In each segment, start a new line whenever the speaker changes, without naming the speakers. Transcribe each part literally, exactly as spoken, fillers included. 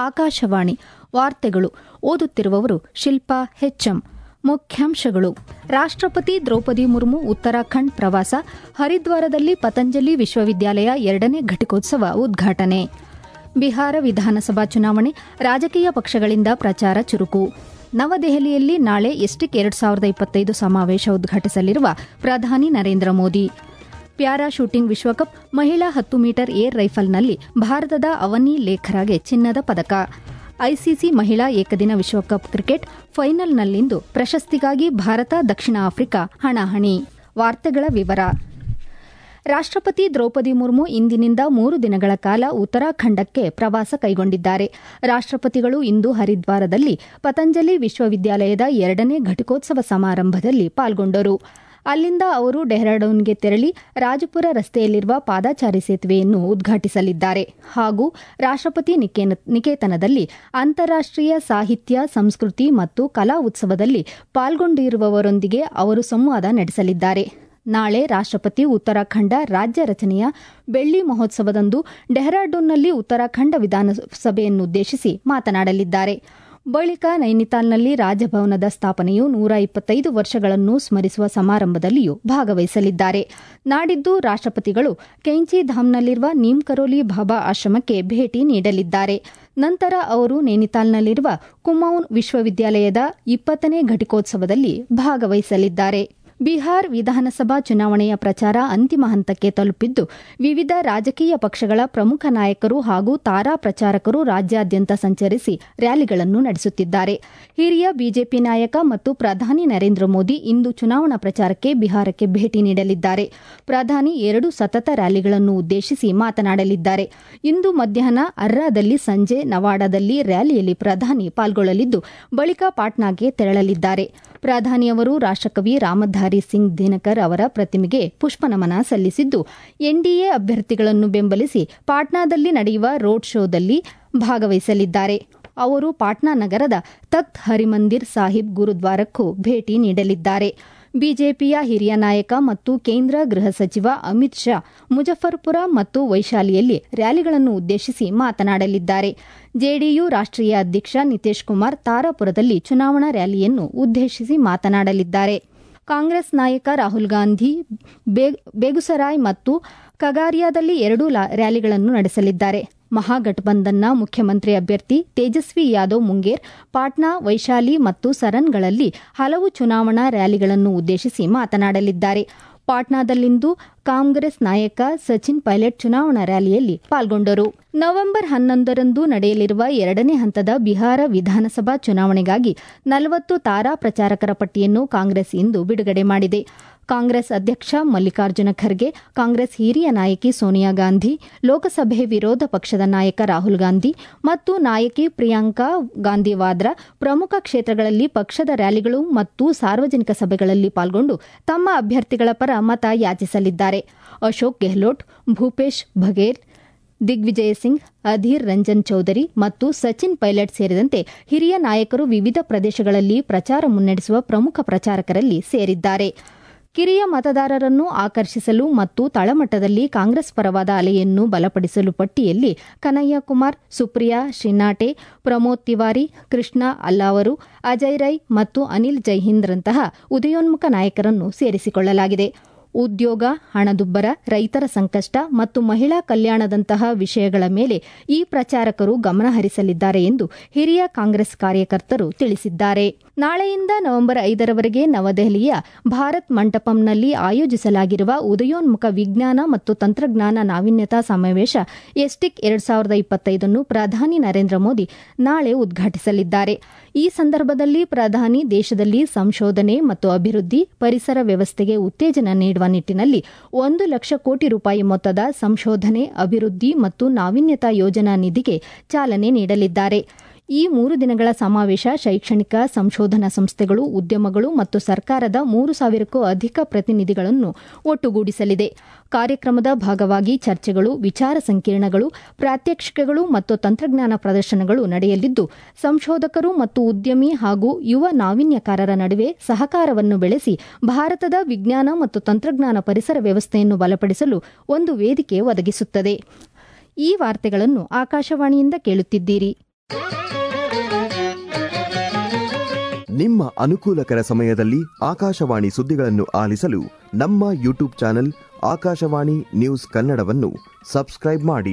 ಆಕಾಶವಾಣಿ ವಾರ್ತೆಗಳು ಓದುತ್ತಿರುವವರು ಶಿಲ್ಪಾ ಹೆಚ್ಎಂ. ಮುಖ್ಯಾಂಶಗಳು: ರಾಷ್ಟ್ರಪತಿ ದ್ರೌಪದಿ ಮುರ್ಮು ಉತ್ತರಾಖಂಡ್ ಪ್ರವಾಸ, ಹರಿದ್ವಾರದಲ್ಲಿ ಪತಂಜಲಿ ವಿಶ್ವವಿದ್ಯಾಲಯ ಎರಡನೇ ಘಟಿಕೋತ್ಸವ ಉದ್ಘಾಟನೆ. ಬಿಹಾರ ವಿಧಾನಸಭಾ ಚುನಾವಣೆ, ರಾಜಕೀಯ ಪಕ್ಷಗಳಿಂದ ಪ್ರಚಾರ ಚುರುಕು. ನವದೆಹಲಿಯಲ್ಲಿ ನಾಳೆ ಎಸ್ಟಿಕ್ ಎರಡು ಸಾವಿರದ ಇಪ್ಪತ್ತೈದು ಸಮಾವೇಶ ಉದ್ಘಾಟಿಸಲಿರುವ ಪ್ರಧಾನಿ ನರೇಂದ್ರ ಮೋದಿ. ಪ್ಯಾರಾ ಶೂಟಿಂಗ್ ವಿಶ್ವಕಪ್ ಮಹಿಳಾ ಹತ್ತು ಮೀಟರ್ ಏರ್ ರೈಫಲ್ನಲ್ಲಿ ಭಾರತದ ಅವನಿ ಲೇಖರಾಗೆ ಚಿನ್ನದ ಪದಕ. ಐಸಿಸಿ ಮಹಿಳಾ ಏಕದಿನ ವಿಶ್ವಕಪ್ ಕ್ರಿಕೆಟ್ ಫೈನಲ್ನಲ್ಲಿಂದು ಪ್ರಶಸ್ತಿಗಾಗಿ ಭಾರತ ದಕ್ಷಿಣ ಆಫ್ರಿಕಾ ಹಣಾಹಣಿ. ವಾರ್ತೆಗಳ ವಿವರ. ರಾಷ್ಟ್ರಪತಿ ದ್ರೌಪದಿ ಮುರ್ಮು ಇಂದಿನಿಂದ ಮೂರು ದಿನಗಳ ಕಾಲ ಉತ್ತರಾಖಂಡಕ್ಕೆ ಪ್ರವಾಸ ಕೈಗೊಂಡಿದ್ದಾರೆ. ರಾಷ್ಟ್ರಪತಿಗಳು ಇಂದು ಹರಿದ್ವಾರದಲ್ಲಿ ಪತಂಜಲಿ ವಿಶ್ವವಿದ್ಯಾಲಯದ ಎರಡನೇ ಘಟಿಕೋತ್ಸವ ಸಮಾರಂಭದಲ್ಲಿ ಪಾಲ್ಗೊಂಡರು. ಅಲ್ಲಿಂದ ಅವರು ಡೆಹ್ರಾಡೂನ್ಗೆ ತೆರಳಿ ರಾಜಪುರ ರಸ್ತೆಯಲ್ಲಿರುವ ಪಾದಚಾರಿ ಸೇತುವೆಯನ್ನು ಉದ್ಘಾಟಿಸಲಿದ್ದಾರೆ ಹಾಗೂ ರಾಷ್ಟ್ರಪತಿ ನಿಕೇತನದಲ್ಲಿ ಅಂತಾರಾಷ್ಟೀಯ ಸಾಹಿತ್ಯ, ಸಂಸ್ಕೃತಿ ಮತ್ತು ಕಲಾ ಉತ್ಸವದಲ್ಲಿ ಪಾಲ್ಗೊಂಡಿರುವವರೊಂದಿಗೆ ಅವರು ಸಂವಾದ ನಡೆಸಲಿದ್ದಾರೆ. ನಾಳೆ ರಾಷ್ಟ್ರಪತಿ ಉತ್ತರಾಖಂಡ ರಾಜ್ಯ ರಚನೆಯ ಬೆಳ್ಳಿ ಮಹೋತ್ಸವದಂದು ಡೆಹ್ರಾಡೂನ್ನಲ್ಲಿ ಉತ್ತರಾಖಂಡ ವಿಧಾನಸಭೆಯನ್ನುದ್ದೇಶಿಸಿ ಮಾತನಾಡಲಿದ್ದಾರೆ. ಬಳಿಕ ನೈನಿತಾಲ್ನಲ್ಲಿ ರಾಜಭವನದ ಸ್ಥಾಪನೆಯು ನೂರ ಇಪ್ಪತ್ತೈದು ವರ್ಷಗಳನ್ನು ಸ್ಮರಿಸುವ ಸಮಾರಂಭದಲ್ಲಿಯೂ ಭಾಗವಹಿಸಲಿದ್ದಾರೆ. ನಾಡಿದ್ದು ರಾಷ್ಟ್ರಪತಿಗಳು ಕೆಂಚಿಧಾಮ್ನಲ್ಲಿರುವ ನೀಮ್ ಕರೋಲಿ ಬಾಬಾ ಆಶ್ರಮಕ್ಕೆ ಭೇಟಿ ನೀಡಲಿದ್ದಾರೆ. ನಂತರ ಅವರು ನೈನಿತಾಲ್ನಲ್ಲಿರುವ ಕುಮೌನ್ ವಿಶ್ವವಿದ್ಯಾಲಯದ ಇಪ್ಪತ್ತನೇ ಘಟಿಕೋತ್ಸವದಲ್ಲಿ ಭಾಗವಹಿಸಲಿದ್ದಾರೆ. ಬಿಹಾರ್ ವಿಧಾನಸಭಾ ಚುನಾವಣೆಯ ಪ್ರಚಾರ ಅಂತಿಮ ಹಂತಕ್ಕೆ ತಲುಪಿದ್ದು, ವಿವಿಧ ರಾಜಕೀಯ ಪಕ್ಷಗಳ ಪ್ರಮುಖ ನಾಯಕರು ಹಾಗೂ ತಾರಾ ಪ್ರಚಾರಕರು ರಾಜ್ಯಾದ್ಯಂತ ಸಂಚರಿಸಿ ರ್ಯಾಲಿಗಳನ್ನು ನಡೆಸುತ್ತಿದ್ದಾರೆ. ಹಿರಿಯ ಬಿಜೆಪಿ ನಾಯಕ ಮತ್ತು ಪ್ರಧಾನಿ ನರೇಂದ್ರ ಮೋದಿ ಇಂದು ಚುನಾವಣಾ ಪ್ರಚಾರಕ್ಕೆ ಬಿಹಾರಕ್ಕೆ ಭೇಟಿ ನೀಡಲಿದ್ದಾರೆ. ಪ್ರಧಾನಿ ಎರಡು ಸತತ ರ್ಯಾಲಿಗಳನ್ನು ಉದ್ದೇಶಿಸಿ ಮಾತನಾಡಲಿದ್ದಾರೆ. ಇಂದು ಮಧ್ಯಾಹ್ನ ಅರ್ರಾದಲ್ಲಿ, ಸಂಜೆ ನವಾಡಾದಲ್ಲಿ ರ್ಯಾಲಿಯಲ್ಲಿ ಪ್ರಧಾನಿ ಪಾಲ್ಗೊಳ್ಳಲಿದ್ದು, ಬಳಿಕ ಪಾಟ್ನಾಗೆ ತೆರಳಲಿದ್ದಾರೆ. ಪ್ರಧಾನಿಯವರು ರಾಷ್ಟ್ರಕವಿ ರಾಮಧಾರಿ ಸಿಂಗ್ ದಿನಕರ್ ಅವರ ಪ್ರತಿಮೆಗೆ ಪುಷ್ಪನಮನ ಸಲ್ಲಿಸಿದ್ದು, ಎನ್ಡಿಎ ಅಭ್ಯರ್ಥಿಗಳನ್ನು ಬೆಂಬಲಿಸಿ ಪಾಟ್ನಾದಲ್ಲಿ ನಡೆಯುವ ರೋಡ್ ಶೋದಲ್ಲಿ ಭಾಗವಹಿಸಲಿದ್ದಾರೆ. ಅವರು ಪಾಟ್ನಾ ನಗರದ ತಖ್ತ್ ಹರಿಮಂದಿರ್ ಸಾಹಿಬ್ ಗುರುದ್ವಾರಕ್ಕೂ ಭೇಟಿ ನೀಡಲಿದ್ದಾರೆ. ಬಿಜೆಪಿಯ ಹಿರಿಯ ನಾಯಕ ಮತ್ತು ಕೇಂದ್ರ ಗೃಹ ಸಚಿವ ಅಮಿತ್ ಶಾ ಮುಜಫರ್ಪುರ ಮತ್ತು ವೈಶಾಲಿಯಲ್ಲಿ ರ್ಯಾಲಿಗಳನ್ನು ಉದ್ದೇಶಿಸಿ ಮಾತನಾಡಲಿದ್ದಾರೆ. ಜೆಡಿಯು ರಾಷ್ಟ್ರೀಯ ಅಧ್ಯಕ್ಷ ನಿತೀಶ್ ಕುಮಾರ್ ತಾರಾಪುರದಲ್ಲಿ ಚುನಾವಣಾ ರ್ಯಾಲಿಯನ್ನು ಉದ್ದೇಶಿಸಿ ಮಾತನಾಡಲಿದ್ದಾರೆ. ಕಾಂಗ್ರೆಸ್ ನಾಯಕ ರಾಹುಲ್ ಗಾಂಧಿ ಬೇಗುಸರಾಯ್ ಮತ್ತು ಕಗಾರಿಯಾದಲ್ಲಿ ಎರಡು ರ್ಯಾಲಿಗಳನ್ನು ನಡೆಸಲಿದ್ದಾರೆ. ಮಹಾಗಠಬಂಧನ್ನ ಮುಖ್ಯಮಂತ್ರಿ ಅಭ್ಯರ್ಥಿ ತೇಜಸ್ವಿ ಯಾದವ್ ಮುಂಗೇರ್, ಪಾಟ್ನಾ, ವೈಶಾಲಿ ಮತ್ತು ಸರನ್ಗಳಲ್ಲಿ ಹಲವು ಚುನಾವಣಾ ರ್ಯಾಲಿಗಳನ್ನು ಉದ್ದೇಶಿಸಿ ಮಾತನಾಡಲಿದ್ದಾರೆ. ಪಾಟ್ನಾದಲ್ಲಿಂದು ಕಾಂಗ್ರೆಸ್ ನಾಯಕ ಸಚಿನ್ ಪೈಲಟ್ ಚುನಾವಣಾ ರ್ಯಾಲಿಯಲ್ಲಿ ಪಾಲ್ಗೊಂಡರು. ನವೆಂಬರ್ ಹನ್ನೊಂದರಂದು ನಡೆಯಲಿರುವ ಎರಡನೇ ಹಂತದ ಬಿಹಾರ ವಿಧಾನಸಭಾ ಚುನಾವಣೆಗಾಗಿ ನಲವತ್ತು ತಾರಾ ಪ್ರಚಾರಕರ ಪಟ್ಟಿಯನ್ನು ಕಾಂಗ್ರೆಸ್ ಇಂದು ಬಿಡುಗಡೆ ಮಾಡಿದೆ. ಕಾಂಗ್ರೆಸ್ ಅಧ್ಯಕ್ಷ ಮಲ್ಲಿಕಾರ್ಜುನ ಖರ್ಗೆ, ಕಾಂಗ್ರೆಸ್ ಹಿರಿಯ ನಾಯಕಿ ಸೋನಿಯಾ ಗಾಂಧಿ, ಲೋಕಸಭೆ ವಿರೋಧ ಪಕ್ಷದ ನಾಯಕ ರಾಹುಲ್ ಗಾಂಧಿ ಮತ್ತು ನಾಯಕಿ ಪ್ರಿಯಾಂಕಾ ಗಾಂಧಿ ವಾದ್ರಾ ಪ್ರಮುಖ ಕ್ಷೇತ್ರಗಳಲ್ಲಿ ಪಕ್ಷದ ರ್ಯಾಲಿಗಳು ಮತ್ತು ಸಾರ್ವಜನಿಕ ಸಭೆಗಳಲ್ಲಿ ಪಾಲ್ಗೊಂಡು ತಮ್ಮ ಅಭ್ಯರ್ಥಿಗಳ ಪರ ಮತ ಯಾಚಿಸಲಿದ್ದಾರೆ. ಅಶೋಕ್ ಗೆಹ್ಲೋಟ್, ಭೂಪೇಶ್ ಬಘೇಲ್, ದಿಗ್ವಿಜಯ್ ಸಿಂಗ್, ಅಧೀರ್ ರಂಜನ್ ಚೌಧರಿ ಮತ್ತು ಸಚಿನ್ ಪೈಲಟ್ ಸೇರಿದಂತೆ ಹಿರಿಯ ನಾಯಕರು ವಿವಿಧ ಪ್ರದೇಶಗಳಲ್ಲಿ ಪ್ರಚಾರ ಮುನ್ನಡೆಸುವ ಪ್ರಮುಖ ಪ್ರಚಾರಕರಲ್ಲಿ ಸೇರಿದ್ದಾರೆ. ಕಿರಿಯ ಮತದಾರರನ್ನು ಆಕರ್ಷಿಸಲು ಮತ್ತು ತಳಮಟ್ಟದಲ್ಲಿ ಕಾಂಗ್ರೆಸ್ ಪರವಾದ ಅಲೆಯನ್ನು ಬಲಪಡಿಸಲು ಪಟ್ಟಿಯಲ್ಲಿ ಕನ್ಹಯ್ಯ ಕುಮಾರ್, ಸುಪ್ರಿಯಾ ಶ್ರೀನಾಟೆ, ಪ್ರಮೋದ್ ತಿವಾರಿ, ಕೃಷ್ಣ ಅಲ್ಲಾವರು, ಅಜಯ್ ರೈ ಮತ್ತು ಅನಿಲ್ ಜೈಹಿಂದ್ರಂತಹ ಉದಯೋನ್ಮುಖ ನಾಯಕರನ್ನು ಸೇರಿಸಿಕೊಳ್ಳಲಾಗಿದೆ. ಉದ್ಯೋಗ, ಹಣದುಬ್ಬರ, ರೈತರ ಸಂಕಷ್ಟ ಮತ್ತು ಮಹಿಳಾ ಕಲ್ಯಾಣದಂತಹ ವಿಷಯಗಳ ಮೇಲೆ ಈ ಪ್ರಚಾರಕರು ಗಮನ ಹರಿಸಲಿದ್ದಾರೆ ಎಂದು ಹಿರಿಯ ಕಾಂಗ್ರೆಸ್ ಕಾರ್ಯಕರ್ತರು ತಿಳಿಸಿದ್ದಾರೆ. ನಾಳೆಯಿಂದ ನವೆಂಬರ್ ಐದರವರೆಗೆ ನವದೆಹಲಿಯ ಭಾರತ್ ಮಂಟಪಂನಲ್ಲಿ ಆಯೋಜಿಸಲಾಗಿರುವ ಉದಯೋನ್ಮುಖ ವಿಜ್ಞಾನ ಮತ್ತು ತಂತ್ರಜ್ಞಾನ ನಾವೀನ್ಯತಾ ಸಮಾವೇಶ ಎಸ್ಟಿಕ್ ಎರಡು ಸಾವಿರದ ಇಪ್ಪತ್ತೈದನ್ನು ಪ್ರಧಾನಿ ನರೇಂದ್ರ ಮೋದಿ ನಾಳೆ ಉದ್ಘಾಟಿಸಲಿದ್ದಾರೆ. ಈ ಸಂದರ್ಭದಲ್ಲಿ ಪ್ರಧಾನಿ ದೇಶದಲ್ಲಿ ಸಂಶೋಧನೆ ಮತ್ತು ಅಭಿವೃದ್ಧಿ, ಪರಿಸರ ವ್ಯವಸ್ಥೆಗೆ ಉತ್ತೇಜನ ನೀಡುವ ನಿಟ್ಟಿನಲ್ಲಿ ಒಂದು ಲಕ್ಷ ಕೋಟಿ ರೂಪಾಯಿ ಮೊತ್ತದ ಸಂಶೋಧನೆ, ಅಭಿವೃದ್ಧಿ ಮತ್ತು ನಾವೀನ್ಯತಾ ಯೋಜನಾ ನಿಧಿಗೆ ಚಾಲನೆ ನೀಡಲಿದ್ದಾರೆ. ಈ ಮೂರು ದಿನಗಳ ಸಮಾವೇಶ ಶೈಕ್ಷಣಿಕ, ಸಂಶೋಧನಾ ಸಂಸ್ಥೆಗಳು, ಉದ್ಯಮಗಳು ಮತ್ತು ಸರ್ಕಾರದ ಮೂರು ಸಾವಿರಕ್ಕೂ ಅಧಿಕ ಪ್ರತಿನಿಧಿಗಳನ್ನು ಒಟ್ಟುಗೂಡಿಸಲಿದೆ. ಕಾರ್ಯಕ್ರಮದ ಭಾಗವಾಗಿ ಚರ್ಚೆಗಳು, ವಿಚಾರ ಸಂಕಿರಣಗಳು, ಪ್ರಾತ್ಯಕ್ಷಿಕೆಗಳು ಮತ್ತು ತಂತ್ರಜ್ಞಾನ ಪ್ರದರ್ಶನಗಳು ನಡೆಯಲಿದ್ದು, ಸಂಶೋಧಕರು ಮತ್ತು ಉದ್ಯಮಿ ಹಾಗೂ ಯುವ ನಾವೀನ್ಯಕಾರರ ನಡುವೆ ಸಹಕಾರವನ್ನು ಬೆಳೆಸಿ ಭಾರತದ ವಿಜ್ಞಾನ ಮತ್ತು ತಂತ್ರಜ್ಞಾನ ಪರಿಸರ ವ್ಯವಸ್ಥೆಯನ್ನು ಬಲಪಡಿಸಲು ಒಂದು ವೇದಿಕೆ ಒದಗಿಸುತ್ತದೆ. ಈ ವಾರ್ತೆಗಳನ್ನು ಆಕಾಶವಾಣಿಯಿಂದ ಕೇಳುತ್ತಿದ್ದೀರಿ.
ನಿಮ್ಮ ಅನುಕೂಲಕರ ಸಮಯದಲ್ಲಿ ಆಕಾಶವಾಣಿ ಸುದ್ದಿಗಳನ್ನು ಆಲಿಸಲು ನಮ್ಮ ಯೂಟ್ಯೂಬ್ ಚಾನೆಲ್ ಆಕಾಶವಾಣಿ ನ್ಯೂಸ್ ಕನ್ನಡವನ್ನು ಸಬ್ಸ್ಕ್ರೈಬ್ ಮಾಡಿ.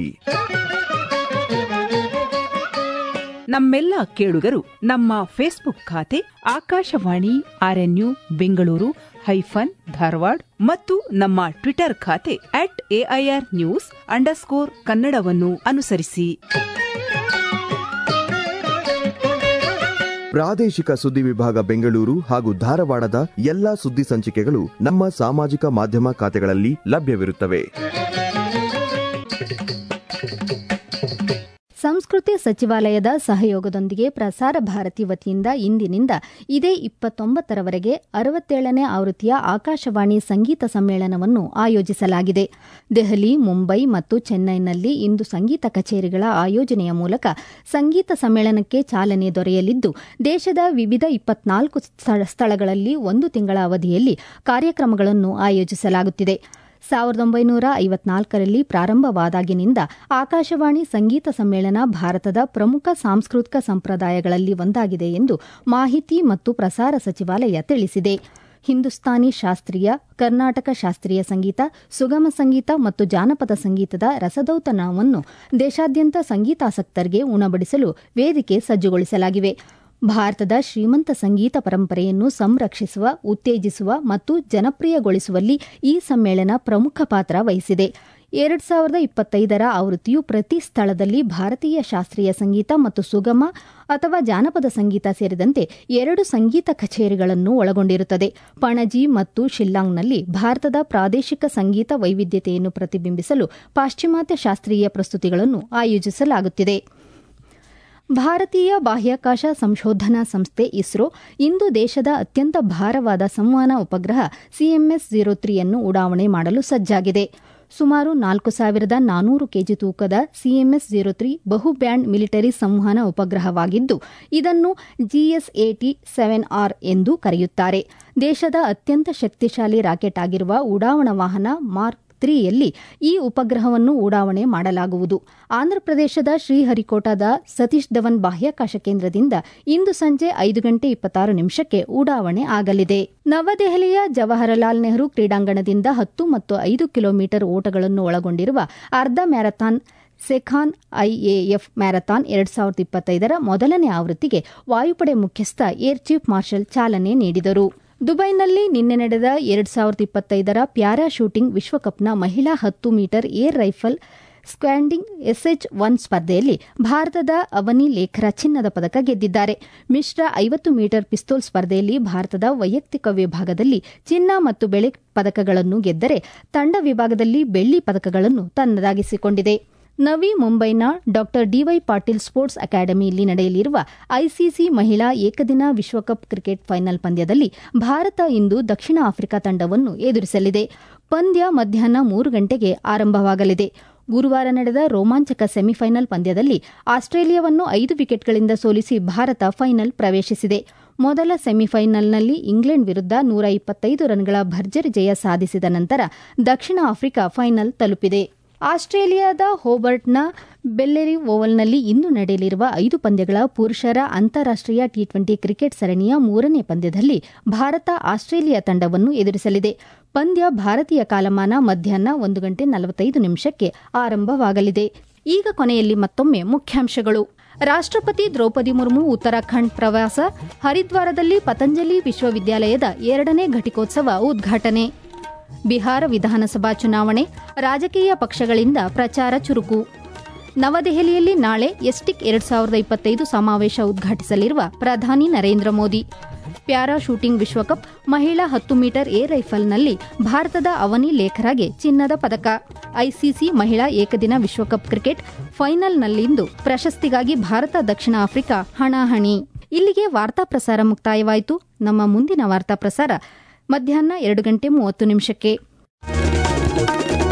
ನಮ್ಮೆಲ್ಲ ಕೇಳುಗರು ನಮ್ಮ ಫೇಸ್ಬುಕ್ ಖಾತೆ ಆಕಾಶವಾಣಿ ಆರ್ಎನ್ಯು ಬೆಂಗಳೂರು ಹೈಫನ್ ಧಾರವಾಡ ಮತ್ತು ನಮ್ಮ ಟ್ವಿಟರ್ ಖಾತೆ ಅಟ್ ಎಐಆರ್ ನ್ಯೂಸ್ ಅಂಡರ್ಸ್ಕೋರ್ ಕನ್ನಡವನ್ನು ಅನುಸರಿಸಿ.
ಪ್ರಾದೇಶಿಕ ಸುದ್ದಿ ವಿಭಾಗ ಬೆಂಗಳೂರು ಹಾಗೂ ಧಾರವಾಡದ ಎಲ್ಲಾ ಸುದ್ದಿ ಸಂಚಿಕೆಗಳು ನಮ್ಮ ಸಾಮಾಜಿಕ ಮಾಧ್ಯಮ ಖಾತೆಗಳಲ್ಲಿ ಲಭ್ಯವಿರುತ್ತವೆ.
ಸಂಸ್ಕೃತಿ ಸಚಿವಾಲಯದ ಸಹಯೋಗದೊಂದಿಗೆ ಪ್ರಸಾರ ಭಾರತಿ ವತಿಯಿಂದ ಇಂದಿನಿಂದ ಇದೇ ಇಪ್ಪತ್ತೊಂಬತ್ತರವರೆಗೆ ಅರವತ್ತೇಳನೇ ಆವೃತ್ತಿಯ ಆಕಾಶವಾಣಿ ಸಂಗೀತ ಸಮ್ಮೇಳನವನ್ನು ಆಯೋಜಿಸಲಾಗಿದೆ. ದೆಹಲಿ, ಮುಂಬೈ ಮತ್ತು ಚೆನ್ನೈನಲ್ಲಿ ಇಂದು ಸಂಗೀತ ಕಚೇರಿಗಳ ಆಯೋಜನೆಯ ಮೂಲಕ ಸಂಗೀತ ಸಮ್ಮೇಳನಕ್ಕೆ ಚಾಲನೆ ದೊರೆಯಲಿದ್ದು, ದೇಶದ ವಿವಿಧ ಇಪ್ಪತ್ನಾಲ್ಕು ಸ್ಥಳಗಳಲ್ಲಿ ಒಂದು ತಿಂಗಳ ಅವಧಿಯಲ್ಲಿ ಕಾರ್ಯಕ್ರಮಗಳನ್ನು ಆಯೋಜಿಸಲಾಗುತ್ತಿದೆ. ಸಾವಿರದ ಒಂಬೈನೂರ ಐವತ್ನಾಲ್ಕರಲ್ಲಿ ಪ್ರಾರಂಭವಾದಾಗಿನಿಂದ ಆಕಾಶವಾಣಿ ಸಂಗೀತ ಸಮ್ಮೇಳನ ಭಾರತದ ಪ್ರಮುಖ ಸಾಂಸ್ಕೃತಿಕ ಸಂಪ್ರದಾಯಗಳಲ್ಲಿ ಒಂದಾಗಿದೆ ಎಂದು ಮಾಹಿತಿ ಮತ್ತು ಪ್ರಸಾರ ಸಚಿವಾಲಯ ತಿಳಿಸಿದೆ. ಹಿಂದೂಸ್ತಾನಿ ಶಾಸ್ತ್ರೀಯ, ಕರ್ನಾಟಕ ಶಾಸ್ತ್ರೀಯ ಸಂಗೀತ, ಸುಗಮ ಸಂಗೀತ ಮತ್ತು ಜಾನಪದ ಸಂಗೀತದ ರಸದೌತಣವನ್ನು ದೇಶಾದ್ಯಂತ ಸಂಗೀತಾಸಕ್ತರಿಗೆ ಉಣಬಡಿಸಲು ವೇದಿಕೆ ಸಜ್ಜುಗೊಳಿಸಲಾಗಿವೆ. ಭಾರತದ ಶ್ರೀಮಂತ ಸಂಗೀತ ಪರಂಪರೆಯನ್ನು ಸಂರಕ್ಷಿಸುವ, ಉತ್ತೇಜಿಸುವ ಮತ್ತು ಜನಪ್ರಿಯಗೊಳಿಸುವಲ್ಲಿ ಈ ಸಮ್ಮೇಳನ ಪ್ರಮುಖ ಪಾತ್ರ ವಹಿಸಿದೆ. ಎರಡು ಸಾವಿರದ ಇಪ್ಪತ್ತೈದರ ಆವೃತ್ತಿಯು ಪ್ರತಿ ಸ್ಥಳದಲ್ಲಿ ಭಾರತೀಯ ಶಾಸ್ತ್ರೀಯ ಸಂಗೀತ ಮತ್ತು ಸುಗಮ ಅಥವಾ ಜಾನಪದ ಸಂಗೀತ ಸೇರಿದಂತೆ ಎರಡು ಸಂಗೀತ ಕಚೇರಿಗಳನ್ನು ಒಳಗೊಂಡಿರುತ್ತದೆ. ಪಣಜಿ ಮತ್ತು ಶಿಲ್ಲಾಂಗ್ನಲ್ಲಿ ಭಾರತದ ಪ್ರಾದೇಶಿಕ ಸಂಗೀತ ವೈವಿಧ್ಯತೆಯನ್ನು ಪ್ರತಿಬಿಂಬಿಸಲು ಪಾಶ್ಚಿಮಾತ್ಯ ಶಾಸ್ತ್ರೀಯ ಪ್ರಸ್ತುತಿಗಳನ್ನು ಆಯೋಜಿಸಲಾಗುತ್ತಿದೆ. ಭಾರತೀಯ ಬಾಹ್ಯಾಕಾಶ ಸಂಶೋಧನಾ ಸಂಸ್ಥೆ ಇಸ್ರೋ ಇಂದು ದೇಶದ ಅತ್ಯಂತ ಭಾರವಾದ ಸಂವಹನ ಉಪಗ್ರಹ ಸಿಎಂಎಸ್ ಝೀರೋ ತ್ರೀಯನ್ನು ಉಡಾವಣೆ ಮಾಡಲು ಸಜ್ಜಾಗಿದೆ. ಸುಮಾರು ನಾಲ್ಕು ಸಾವಿರದ ನಾನೂರು ಕೆಜಿ ತೂಕದ ಸಿಎಂಎಸ್ ಝೀರೋ ತ್ರೀ ಬಹು ಬ್ಯಾಂಡ್ ಮಿಲಿಟರಿ ಸಂವಹನ ಉಪಗ್ರಹವಾಗಿದ್ದು, ಇದನ್ನು ಜಿಎಸ್ಎಟಿ ಸೆವೆನ್ ಆರ್ ಎಂದು ಕರೆಯುತ್ತಾರೆ. ದೇಶದ ಅತ್ಯಂತ ಶಕ್ತಿಶಾಲಿ ರಾಕೆಟ್ ಆಗಿರುವ ಉಡಾವಣಾ ವಾಹನ ಮಾರ್ಕ್ ತ್ರೀಯಲ್ಲಿ ಈ ಉಪಗ್ರಹವನ್ನು ಉಡಾವಣೆ ಮಾಡಲಾಗುವುದು. ಆಂಧ್ರಪ್ರದೇಶದ ಶ್ರೀಹರಿಕೋಟಾದ ಸತೀಶ್ ಧವನ್ ಬಾಹ್ಯಾಕಾಶ ಕೇಂದ್ರದಿಂದ ಇಂದು ಸಂಜೆ ಐದು ಗಂಟೆ ಇಪ್ಪತ್ತಾರು ನಿಮಿಷಕ್ಕೆ ಉಡಾವಣೆ ಆಗಲಿದೆ. ನವದೆಹಲಿಯ ಜವಾಹರಲಾಲ್ ನೆಹರು ಕ್ರೀಡಾಂಗಣದಿಂದ ಹತ್ತು ಮತ್ತು ಐದು ಕಿಲೋಮೀಟರ್ ಓಟಗಳನ್ನು ಒಳಗೊಂಡಿರುವ ಅರ್ಧ ಮ್ಯಾರಥಾನ್ ಸೆಖಾನ್ ಐಎಎಫ್ ಮ್ಯಾರಥಾನ್ ಎರಡ್ ಸಾವಿರದ ಇಪ್ಪತ್ತೈದರ ಮೊದಲನೇ ಆವೃತ್ತಿಗೆ ವಾಯುಪಡೆ ಮುಖ್ಯಸ್ಥ ಏರ್ ಚೀಫ್ ಮಾರ್ಷಲ್ ಚಾಲನೆ ನೀಡಿದರು. ದುಬೈನಲ್ಲಿ ನಿನ್ನೆ ನಡೆದ ಎರಡ್ ಸಾವಿರದ ಇಪ್ಪತ್ತೈದರ ಪ್ಯಾರಾ ಶೂಟಿಂಗ್ ವಿಶ್ವಕಪ್ನ ಮಹಿಳಾ ಹತ್ತು metre air rifle squadding SH one ಸ್ಪರ್ಧೆಯಲ್ಲಿ ಭಾರತದ ಅವನಿ ಲೇಖರಾ ಚಿನ್ನದ ಪದಕ ಗೆದ್ದಿದ್ದಾರೆ. ಮಿಶ್ರ ಐವತ್ತು ಮೀಟರ್ ಪಿಸ್ತೂಲ್ ಸ್ಪರ್ಧೆಯಲ್ಲಿ ಭಾರತದ ವೈಯಕ್ತಿಕ ವಿಭಾಗದಲ್ಲಿ ಚಿನ್ನ ಮತ್ತು ಬೆಳ್ಳಿ ಪದಕಗಳನ್ನು ಗೆದ್ದರೆ, ತಂಡ ವಿಭಾಗದಲ್ಲಿ ಬೆಳ್ಳಿ ಪದಕಗಳನ್ನು ತನ್ನದಾಗಿಸಿಕೊಂಡಿದೆ. ನವಿ ಮುಂಬೈನ ಡಾ ಡಿವೈ ಪಾಟೀಲ್ ಸ್ಪೋರ್ಟ್ಸ್ ಅಕಾಡೆಮಿಯಲ್ಲಿ ನಡೆಯಲಿರುವ ಐಸಿಸಿ ಮಹಿಳಾ ಏಕದಿನ ವಿಶ್ವಕಪ್ ಕ್ರಿಕೆಟ್ ಫೈನಲ್ ಪಂದ್ಯದಲ್ಲಿ ಭಾರತ ಇಂದು ದಕ್ಷಿಣ ಆಫ್ರಿಕಾ ತಂಡವನ್ನು ಎದುರಿಸಲಿದೆ. ಪಂದ್ಯ ಮಧ್ಯಾಹ್ನ ಮೂರು ಗಂಟೆಗೆ ಆರಂಭವಾಗಲಿದೆ. ಗುರುವಾರ ನಡೆದ ರೋಮಾಂಚಕ ಸೆಮಿಫೈನಲ್ ಪಂದ್ಯದಲ್ಲಿ ಆಸ್ಟ್ರೇಲಿಯಾವನ್ನು ಐದು ವಿಕೆಟ್ಗಳಿಂದ ಸೋಲಿಸಿ ಭಾರತ ಫೈನಲ್ ಪ್ರವೇಶಿಸಿದೆ. ಮೊದಲ ಸೆಮಿಫೈನಲ್ನಲ್ಲಿ ಇಂಗ್ಲೆಂಡ್ ವಿರುದ್ಧ ನೂರ ಇಪ್ಪತ್ತೈದು ರನ್ಗಳ ಭರ್ಜರಿ ಜಯ ಸಾಧಿಸಿದ ನಂತರ ದಕ್ಷಿಣ ಆಫ್ರಿಕಾ ಫೈನಲ್ ತಲುಪಿದೆ. ಆಸ್ಟ್ರೇಲಿಯಾದ ಹೋಬರ್ಟ್ನ ಬೆಲ್ಲೆರಿ ಓವಲ್ನಲ್ಲಿ ಇಂದು ನಡೆಯಲಿರುವ ಐದು ಪಂದ್ಯಗಳ ಪುರುಷರ ಅಂತಾರಾಷ್ಟೀಯ ಟಿ ಟ್ವೆಂಟಿ ಕ್ರಿಕೆಟ್ ಸರಣಿಯ ಮೂರನೇ ಪಂದ್ಯದಲ್ಲಿ ಭಾರತ ಆಸ್ಟ್ರೇಲಿಯಾ ತಂಡವನ್ನು ಎದುರಿಸಲಿದೆ. ಪಂದ್ಯ ಭಾರತೀಯ ಕಾಲಮಾನ ಮಧ್ಯಾಹ್ನ ಒಂದು ಗಂಟೆ ನಲವತ್ತೈದು ನಿಮಿಷಕ್ಕೆ ಆರಂಭವಾಗಲಿದೆ. ಈಗ ಕೊನೆಯಲ್ಲಿ ಮತ್ತೊಮ್ಮೆ ಮುಖ್ಯಾಂಶಗಳು. ರಾಷ್ಟ್ರಪತಿ ದ್ರೌಪದಿ ಮುರ್ಮು ಉತ್ತರಾಖಂಡ್ ಪ್ರವಾಸ, ಹರಿದ್ವಾರದಲ್ಲಿ ಪತಂಜಲಿ ವಿಶ್ವವಿದ್ಯಾಲಯದ ಎರಡನೇ ಘಟಿಕೋತ್ಸವ ಉದ್ಘಾಟನೆ. ಬಿಹಾರ ವಿಧಾನಸಭಾ ಚುನಾವಣೆ, ರಾಜಕೀಯ ಪಕ್ಷಗಳಿಂದ ಪ್ರಚಾರ ಚುರುಕು. ನವದೆಹಲಿಯಲ್ಲಿ ನಾಳೆ ಎಸ್ಟಿಕ್ ಎರಡ್ ಸಾವಿರದ ಇಪ್ಪತ್ತೈದು ಸಮಾವೇಶ ಉದ್ಘಾಟಿಸಲಿರುವ ಪ್ರಧಾನಿ ನರೇಂದ್ರ ಮೋದಿ. ಪ್ಯಾರಾ ಶೂಟಿಂಗ್ ವಿಶ್ವಕಪ್ ಮಹಿಳಾ ಹತ್ತು ಮೀಟರ್ ಏರ್ ರೈಫಲ್ನಲ್ಲಿ ಭಾರತದ ಅವನಿ ಲೇಖರಾಗೆ ಚಿನ್ನದ ಪದಕ. ಐಸಿಸಿ ಮಹಿಳಾ ಏಕದಿನ ವಿಶ್ವಕಪ್ ಕ್ರಿಕೆಟ್ ಫೈನಲ್ನಲ್ಲಿಂದು ಪ್ರಶಸ್ತಿಗಾಗಿ ಭಾರತ ದಕ್ಷಿಣ ಆಫ್ರಿಕಾ ಹಣಾಹಣಿ. ಇಲ್ಲಿಗೆ ವಾರ್ತಾ ಪ್ರಸಾರ ಮುಕ್ತಾಯವಾಯಿತು. ನಮ್ಮ ಮುಂದಿನ ವಾರ್ತಾ ಪ್ರಸಾರ ಮಧ್ಯಾಹ್ನ ಎರಡು ಗಂಟೆ ಮೂವತ್ತು ನಿಮಿಷಕ್ಕೆ.